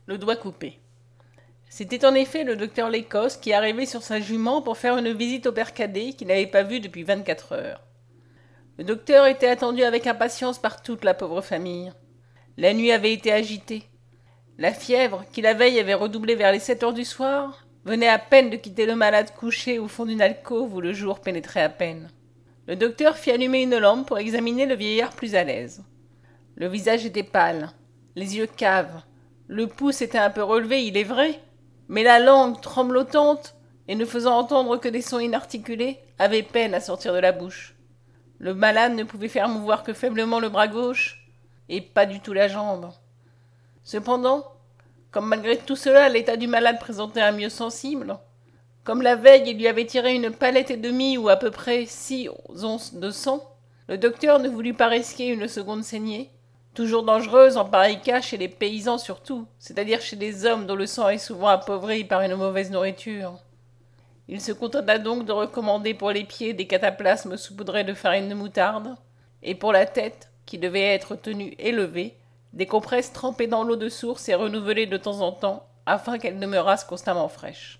le doigt coupé. C'était en effet le docteur Lécosse qui arrivait sur sa jument pour faire une visite au père Cadet qu'il n'avait pas vu depuis 24 heures. Le docteur était attendu avec impatience par toute la pauvre famille. La nuit avait été agitée. La fièvre, qui la veille avait redoublé vers les 7 heures du soir, venait à peine de quitter le malade couché au fond d'une alcôve où le jour pénétrait à peine. Le docteur fit allumer une lampe pour examiner le vieillard plus à l'aise. Le visage était pâle, les yeux caves, le pouce était un peu relevé, il est vrai, mais la langue, tremblotante, et ne faisant entendre que des sons inarticulés, avait peine à sortir de la bouche. Le malade ne pouvait faire mouvoir que faiblement le bras gauche, et pas du tout la jambe. Cependant, comme malgré tout cela l'état du malade présentait un mieux sensible, comme la veille il lui avait tiré une palette et demie ou à peu près 6 onces de sang, le docteur ne voulut pas risquer une seconde saignée, toujours dangereuse en pareil cas chez les paysans surtout, c'est-à-dire chez des hommes dont le sang est souvent appauvri par une mauvaise nourriture. Il se contenta donc de recommander pour les pieds des cataplasmes saupoudrés de farine de moutarde, et pour la tête, qui devait être tenue élevée, des compresses trempées dans l'eau de source et renouvelées de temps en temps, afin qu'elles demeurassent constamment fraîches.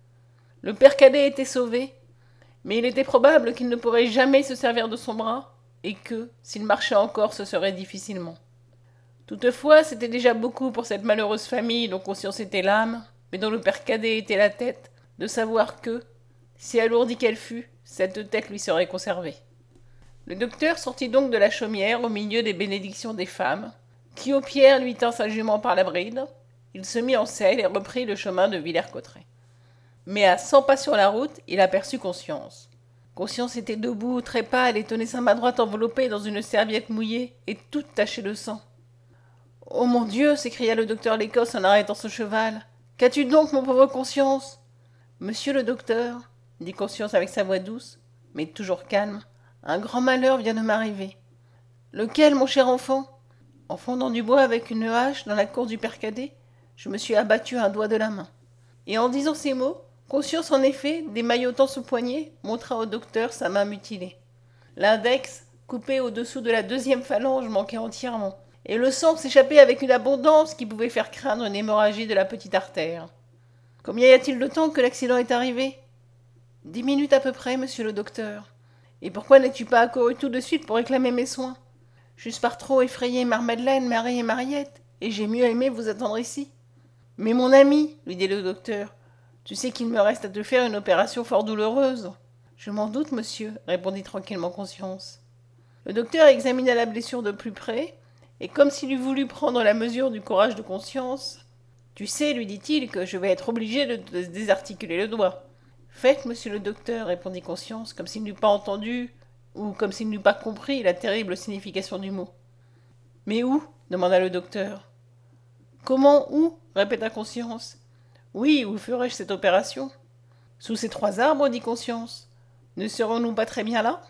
Le père Cadet était sauvé, mais il était probable qu'il ne pourrait jamais se servir de son bras, et que, s'il marchait encore, ce serait difficilement. Toutefois, c'était déjà beaucoup pour cette malheureuse famille dont Conscience était l'âme, mais dont le père Cadet était la tête, de savoir que, si alourdie qu'elle fût, cette tête lui serait conservée. Le docteur sortit donc de la chaumière au milieu des bénédictions des femmes, qui au pierre lui tint sa jument par la bride. Il se mit en selle et reprit le chemin de Villers-Cotterêts. Mais à 100 pas sur la route, il aperçut Conscience. Conscience était debout, très pâle, et tenait sa main droite enveloppée dans une serviette mouillée et toute tachée de sang. « Oh mon Dieu !» s'écria le docteur Lécosse en arrêtant son cheval. « Qu'as-tu donc, mon pauvre Conscience ?» « Monsieur le docteur, » dit Conscience avec sa voix douce, mais toujours calme, « un grand malheur vient de m'arriver. »« Lequel, mon cher enfant ?» En fondant du bois avec une hache dans la cour du père Cadet, je me suis abattu un doigt de la main. Et en disant ces mots, Conscience en effet, démaillotant son poignet, montra au docteur sa main mutilée. L'index, coupé au-dessous de la deuxième phalange, manquait entièrement, et le sang s'échappait avec une abondance qui pouvait faire craindre une hémorragie de la petite artère. « Combien y a-t-il de temps que l'accident est arrivé ?»« 10 minutes à peu près, monsieur le docteur. Et pourquoi n'es-tu pas accouru tout de suite pour réclamer mes soins ? J'eusse par trop effrayé Madeleine, Marie et Mariette, et j'ai mieux aimé vous attendre ici. »« Mais mon ami, lui dit le docteur, tu sais qu'il me reste à te faire une opération fort douloureuse. »« Je m'en doute, monsieur, répondit tranquillement Conscience. Le docteur examina la blessure de plus près, et comme s'il eût voulu prendre la mesure du courage de Conscience, « Tu sais, lui dit-il, que je vais être obligé de te désarticuler le doigt. »« Faites, monsieur le docteur, répondit Conscience, comme s'il n'eût pas entendu, ou comme s'il n'eût pas compris la terrible signification du mot. « Mais où ?» demanda le docteur. « Comment où ?» répéta Conscience. « Oui, où ferai-je cette opération ?»« Sous ces 3 arbres, dit Conscience. Ne serons-nous pas très bien là ?»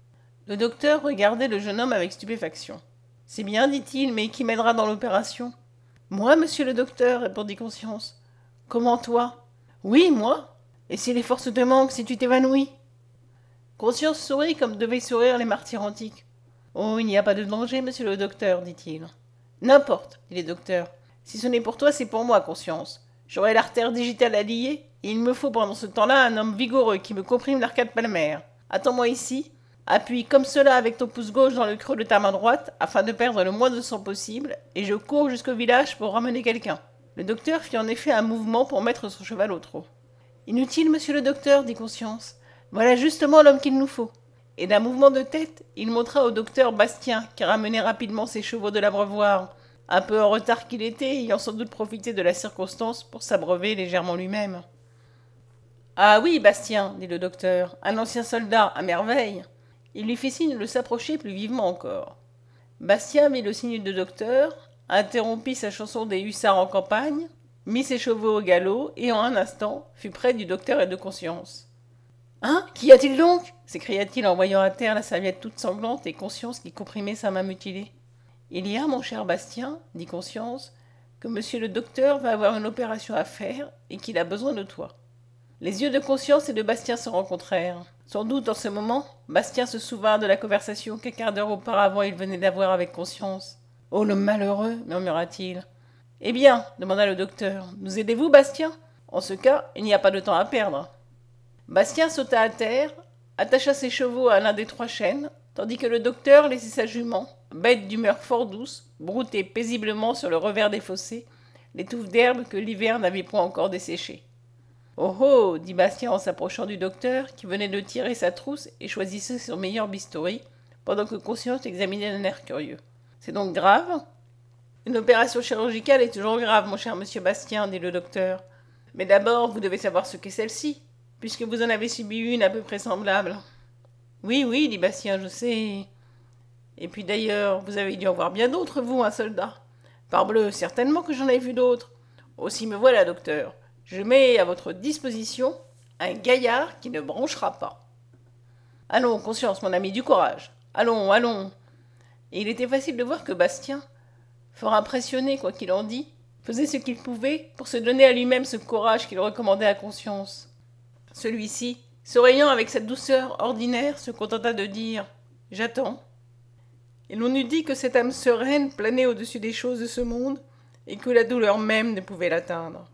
Le docteur regardait le jeune homme avec stupéfaction. « C'est bien, dit-il, mais qui m'aidera dans l'opération ?»« Moi, monsieur le docteur, répondit Conscience. « Comment toi ?»« Oui, moi. Et si les forces te manquent, si tu t'évanouis ?» Conscience sourit comme devaient sourire les martyrs antiques. « Oh, il n'y a pas de danger, monsieur le docteur, dit-il. »« N'importe, dit le docteur. Si ce n'est pour toi, c'est pour moi, Conscience. J'aurai l'artère digitale à lier, et il me faut pendant ce temps-là un homme vigoureux qui me comprime l'arcade palmaire. Attends-moi ici. Appuie comme cela avec ton pouce gauche dans le creux de ta main droite, afin de perdre le moins de sang possible, et je cours jusqu'au village pour ramener quelqu'un. » Le docteur fit en effet un mouvement pour mettre son cheval au trot. « Inutile, monsieur le docteur, dit Conscience. Voilà justement l'homme qu'il nous faut. » Et d'un mouvement de tête, il montra au docteur Bastien, qui ramenait rapidement ses chevaux de l'abreuvoir, un peu en retard qu'il était, ayant sans doute profité de la circonstance pour s'abreuver légèrement lui-même. « Ah oui, Bastien, dit le docteur, un ancien soldat, à merveille. » Il lui fit signe de s'approcher plus vivement encore. Bastien mit le signe du docteur, interrompit sa chanson des hussards en campagne, mit ses chevaux au galop, et en un instant fut près du docteur et de Conscience. « Hein ? Qu'y a-t-il donc » s'écria-t-il en voyant à terre la serviette toute sanglante et Conscience qui comprimait sa main mutilée. « Il y a, mon cher Bastien, dit Conscience, que monsieur le docteur va avoir une opération à faire et qu'il a besoin de toi. » Les yeux de Conscience et de Bastien se rencontrèrent. Sans doute, en ce moment, Bastien se souvint de la conversation qu'un quart d'heure auparavant il venait d'avoir avec Conscience. « Oh, le malheureux !» murmura-t-il. Eh bien, demanda le docteur, nous aidez-vous, Bastien? En ce cas, il n'y a pas de temps à perdre. Bastien sauta à terre, attacha ses chevaux à l'un des 3 chênes, tandis que le docteur laissait sa jument, bête d'humeur fort douce, brouter paisiblement sur le revers des fossés, les touffes d'herbe que l'hiver n'avait point encore desséchées. Oh oh, dit Bastien en s'approchant du docteur, qui venait de tirer sa trousse et choisissait son meilleur bistouri, pendant que Conscience examinait d'un air curieux. C'est donc grave? Une opération chirurgicale est toujours grave, mon cher monsieur Bastien, dit le docteur. Mais d'abord, vous devez savoir ce qu'est celle-ci, puisque vous en avez subi une à peu près semblable. Oui, oui, dit Bastien, je sais. Et puis d'ailleurs, vous avez dû en voir bien d'autres, vous, un soldat. Parbleu, certainement que j'en ai vu d'autres. Aussi me voilà, docteur. Je mets à votre disposition un gaillard qui ne bronchera pas. Allons, Conscience, mon ami, du courage. Allons, allons. Et il était facile de voir que Bastien, fort impressionné, quoi qu'il en dît, faisait ce qu'il pouvait pour se donner à lui-même ce courage qu'il recommandait à Conscience. Celui-ci, souriant avec cette douceur ordinaire, se contenta de dire « J'attends ». Et l'on eût dit que cette âme sereine planait au-dessus des choses de ce monde et que la douleur même ne pouvait l'atteindre.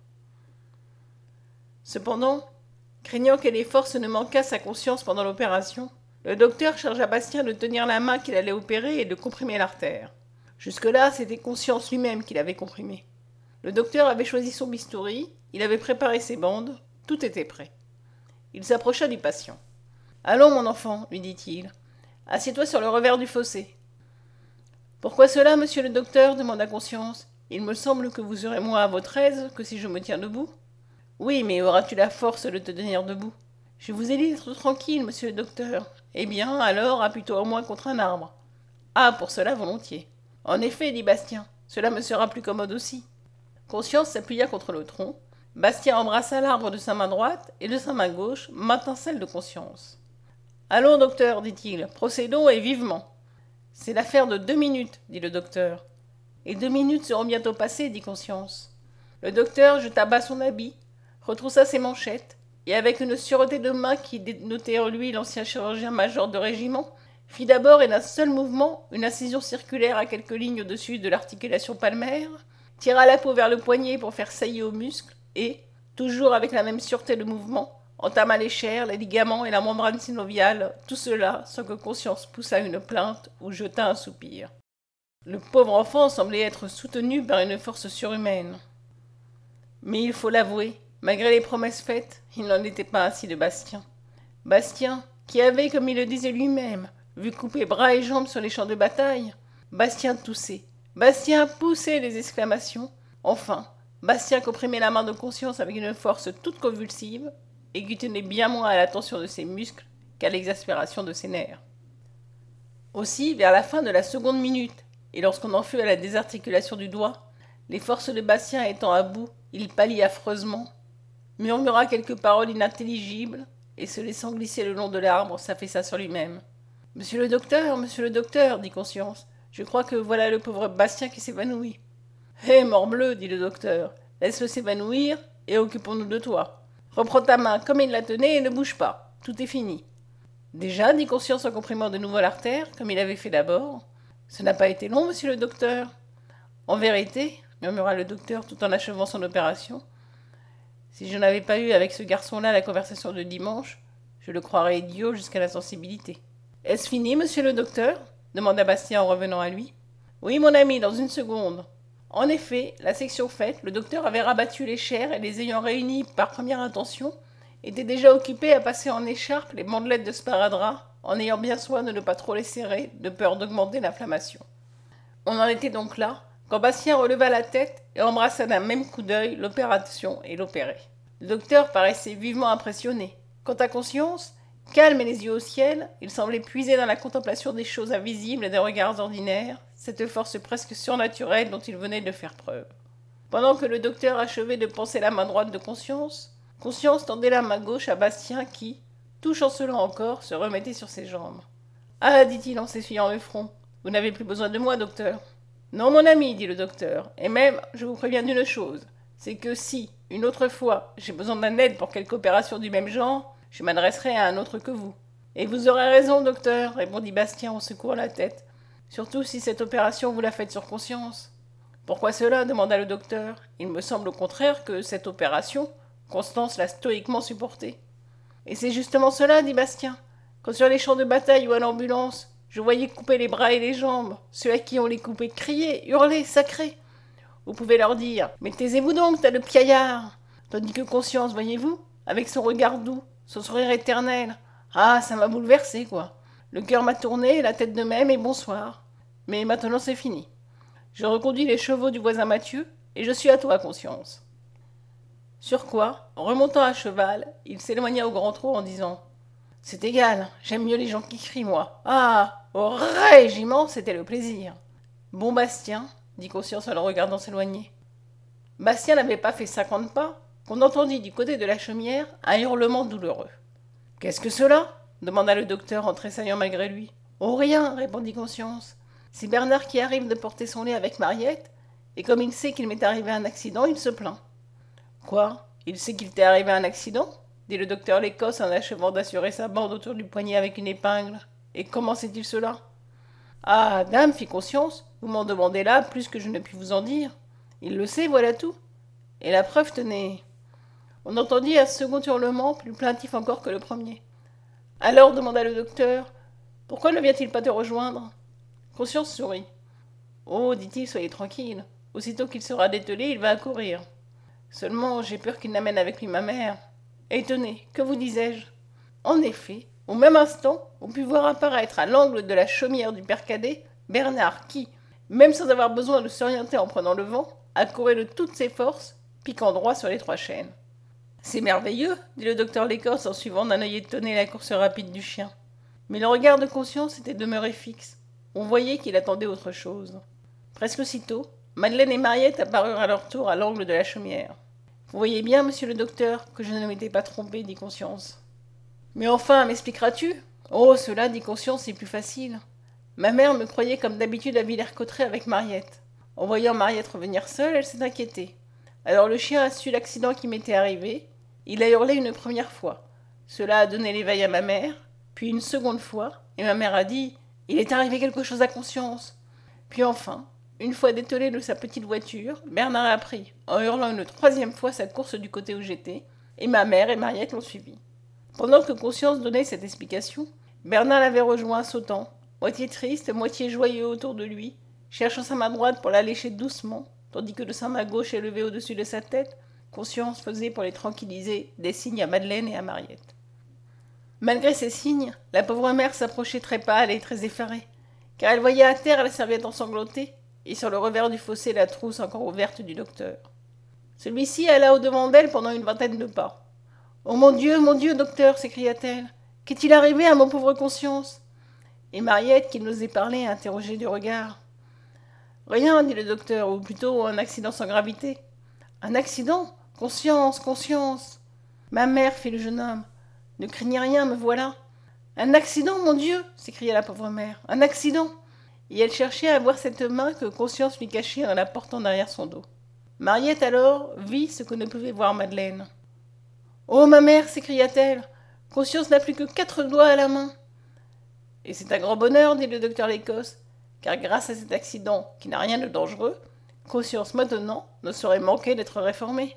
Cependant, craignant que les forces ne manquassent à Conscience pendant l'opération, le docteur chargea Bastien de tenir la main qu'il allait opérer et de comprimer l'artère. Jusque-là, c'était Conscience lui-même qui l'avait comprimé. Le docteur avait choisi son bistouri, il avait préparé ses bandes, tout était prêt. Il s'approcha du patient. « Allons, mon enfant, lui dit-il. Assieds-toi sur le revers du fossé. »« Pourquoi cela, monsieur le docteur » demanda Conscience. « Il me semble que vous aurez moins à votre aise que si je me tiens debout. »« Oui, mais auras-tu la force de te tenir debout ?»« Je vous ai dit d'être tranquille, monsieur le docteur. »« Eh bien, alors, appuie-toi au moins contre un arbre. »« Ah, pour cela, volontiers. »« En effet, dit Bastien, cela me sera plus commode aussi. » Conscience s'appuya contre le tronc. Bastien embrassa l'arbre de sa main droite et de sa main gauche maintenant celle de Conscience. « Allons, docteur, dit-il, procédons et vivement. »« C'est l'affaire de 2 minutes, dit le docteur. »« Et 2 minutes seront bientôt passées, dit Conscience. » Le docteur jeta bas son habit, retroussa ses manchettes, et avec une sûreté de main qui dénotait en lui l'ancien chirurgien-major de régiment, fit d'abord et d'un seul mouvement une incision circulaire à quelques lignes au-dessus de l'articulation palmaire, tira la peau vers le poignet pour faire saillie aux muscles, et, toujours avec la même sûreté de mouvement, entama les chairs, les ligaments et la membrane synoviale, tout cela sans que Conscience poussât une plainte ou jetât un soupir. Le pauvre enfant semblait être soutenu par une force surhumaine. Mais il faut l'avouer, malgré les promesses faites, il n'en était pas ainsi de Bastien. Bastien, qui avait, comme il le disait lui-même, vu couper bras et jambes sur les champs de bataille, Bastien toussait, Bastien poussait des exclamations, enfin, Bastien comprimait la main de Conscience avec une force toute convulsive et qui tenait bien moins à la tension de ses muscles qu'à l'exaspération de ses nerfs. Aussi, vers la fin de la seconde minute, et lorsqu'on en fut à la désarticulation du doigt, les forces de Bastien étant à bout, il pâlit affreusement, murmura quelques paroles inintelligibles et se laissant glisser le long de l'arbre, s'affaissa sur lui-même. « Monsieur le docteur, dit Conscience, je crois que voilà le pauvre Bastien qui s'évanouit. »« Hé, morbleu, dit le docteur, laisse-le s'évanouir et occupons-nous de toi. Reprends ta main comme il la tenait et ne bouge pas. Tout est fini. »« Déjà, dit Conscience en comprimant de nouveau l'artère, comme il avait fait d'abord. Ce n'a pas été long, monsieur le docteur. En vérité, murmura le docteur tout en achevant son opération, si je n'avais pas eu avec ce garçon-là la conversation de dimanche, je le croirais idiot jusqu'à l'insensibilité. Est-ce fini, monsieur le docteur demanda Bastien en revenant à lui. Oui, mon ami, dans une seconde. En effet, la section faite, le docteur avait rabattu les chairs et les ayant réunies par première intention, était déjà occupé à passer en écharpe les bandelettes de sparadrap, en ayant bien soin de ne pas trop les serrer, de peur d'augmenter l'inflammation. On en était donc là, quand Bastien releva la tête et embrassa d'un même coup d'œil l'opération et l'opéré. Le docteur paraissait vivement impressionné. Quant à Conscience, calme et les yeux au ciel, il semblait puiser dans la contemplation des choses invisibles et des regards ordinaires cette force presque surnaturelle dont il venait de faire preuve. Pendant que le docteur achevait de panser la main droite de Conscience, Conscience tendait la main gauche à Bastien qui, tout chancelant encore, se remettait sur ses jambes. « Ah, dit-il en s'essuyant le front, vous n'avez plus besoin de moi, docteur. »« Non, mon ami, dit le docteur, et même, je vous préviens d'une chose, c'est que si, une autre fois, j'ai besoin d'un aide pour quelque opération du même genre, je m'adresserai à un autre que vous. »« Et vous aurez raison, docteur, répondit Bastien en secouant la tête, surtout si cette opération vous la faites sur Conscience. » Pourquoi cela demanda le docteur. Il me semble au contraire que cette opération, Constance l'a stoïquement supportée. Et c'est justement cela, dit Bastien. Quand sur les champs de bataille ou à l'ambulance, je voyais couper les bras et les jambes, ceux à qui on les coupait criaient, hurlaient, sacrés. Vous pouvez leur dire « Mais taisez-vous donc, tas de piaillards !» Tandis que Conscience, voyez-vous, avec son regard doux, son sourire éternel, ah, ça m'a bouleversé, quoi. Le cœur m'a tourné, la tête de même, et bonsoir. Mais maintenant c'est fini. Je reconduis les chevaux du voisin Mathieu, et je suis à toi, Conscience. Sur quoi, remontant à cheval, il s'éloigna au grand trot en disant « C'est égal, j'aime mieux les gens qui crient, moi. Ah, au régiment, c'était le plaisir. » Bon Bastien, dit Conscience en le regardant s'éloigner. Bastien n'avait pas fait 50 pas, qu'on entendit du côté de la chaumière un hurlement douloureux. « Qu'est-ce que cela ?» demanda le docteur en tressaillant malgré lui. « Oh, rien, répondit Conscience. C'est Bernard qui arrive de porter son lait avec Mariette, et comme il sait qu'il m'est arrivé un accident, il se plaint. » « Quoi? Il sait qu'il t'est arrivé un accident ?» dit le docteur L'Écosse en achevant d'assurer sa bande autour du poignet avec une épingle. « Et comment sait-il cela ?»« Ah, dame, fit Conscience, vous m'en demandez là plus que je ne puis vous en dire. Il le sait, voilà tout. Et la preuve, tenez. » On entendit un second hurlement, plus plaintif encore que le premier. « Alors, demanda le docteur, pourquoi ne vient-il pas te rejoindre ?» Conscience sourit. « Oh, dit-il, soyez tranquille. Aussitôt qu'il sera dételé, il va accourir. Seulement, j'ai peur qu'il n'amène avec lui ma mère. Et tenez, que vous disais-je ? En effet, au même instant, on put voir apparaître à l'angle de la chaumière du père Cadet Bernard qui, même sans avoir besoin de s'orienter en prenant le vent, accourait de toutes ses forces, piquant droit sur les 3 chênes. « C'est merveilleux, dit le docteur L'Écosse en suivant d'un œil étonné la course rapide du chien. Mais le regard de Conscience était demeuré fixe. On voyait qu'il attendait autre chose. Presque aussitôt, Madeleine et Mariette apparurent à leur tour à l'angle de la chaumière. « Vous voyez bien, monsieur le docteur, que je ne m'étais pas trompé, dit Conscience. »« Mais enfin, m'expliqueras-tu ?»« Oh, cela, dit Conscience, c'est plus facile. Ma mère me croyait comme d'habitude à Villers-Cotterêts avec Mariette. En voyant Mariette revenir seule, elle s'est inquiétée. Alors le chien a su l'accident qui m'était arrivé. Il a hurlé une première fois. Cela a donné l'éveil à ma mère, puis une seconde fois, et ma mère a dit « Il est arrivé quelque chose à Conscience !» Puis enfin, une fois dételé de sa petite voiture, Bernard a pris, en hurlant une 3e fois, sa course du côté où j'étais, et ma mère et Mariette l'ont suivi. Pendant que Conscience donnait cette explication, Bernard l'avait rejoint sautant, moitié triste, moitié joyeux autour de lui, cherchant sa main droite pour la lécher doucement, tandis que de sa main gauche élevée au-dessus de sa tête, Conscience faisait pour les tranquilliser des signes à Madeleine et à Mariette. Malgré ces signes, la pauvre mère s'approchait très pâle et très effarée, car elle voyait à terre la serviette ensanglantée, et sur le revers du fossé la trousse encore ouverte du docteur. Celui-ci alla au-devant d'elle pendant une 20aine de pas. « Oh mon Dieu, docteur !» s'écria-t-elle. « Qu'est-il arrivé à mon pauvre Conscience ?» Et Mariette, qui n'osait parler, interrogeait du regard. « Rien, dit le docteur, ou plutôt un accident sans gravité. »« Un accident ? Conscience, Conscience !»« Ma mère, fit le jeune homme. Ne craignez rien, me voilà. »« Un accident, mon Dieu !» s'écria la pauvre mère. « Un accident !» Et elle cherchait à voir cette main que Conscience lui cachait en la portant derrière son dos. Mariette alors vit ce que ne pouvait voir Madeleine. « Oh, ma mère !» s'écria-t-elle. « Conscience n'a plus que 4 doigts à la main. » Et c'est un grand bonheur, dit le docteur L'Écosse, car grâce à cet accident qui n'a rien de dangereux, Conscience maintenant ne saurait manquer d'être réformée.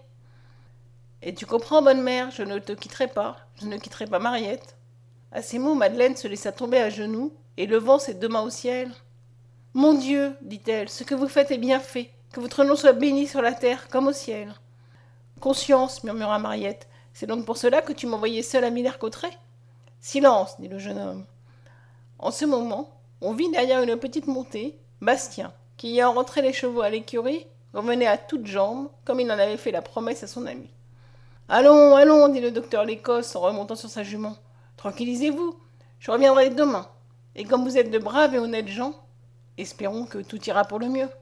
Et tu comprends, bonne mère, je ne te quitterai pas, je ne quitterai pas Mariette. À ces mots, Madeleine se laissa tomber à genoux et levant ses 2 mains au ciel. « Mon Dieu, dit-elle, ce que vous faites est bien fait, que votre nom soit béni sur la terre comme au ciel. »« Conscience, murmura Mariette, c'est donc pour cela que tu m'envoyais seule à Villers-Cotterêts ? » ?»« Silence, dit le jeune homme. En ce moment, on vit derrière une petite montée Bastien, qui ayant rentré les chevaux à l'écurie, revenait à toutes jambes, comme il en avait fait la promesse à son ami. « Allons, allons, dit le docteur L'Écosse en remontant sur sa jument. Tranquillisez-vous, je reviendrai demain, et comme vous êtes de braves et honnêtes gens, espérons que tout ira pour le mieux.